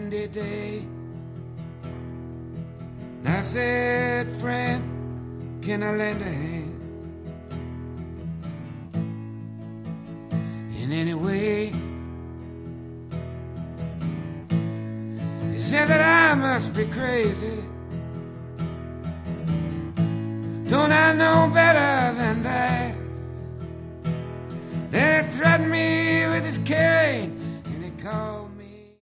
windy day. And I said, friend, can I lend a hand in any way? He said that I must be crazy. Don't I know better than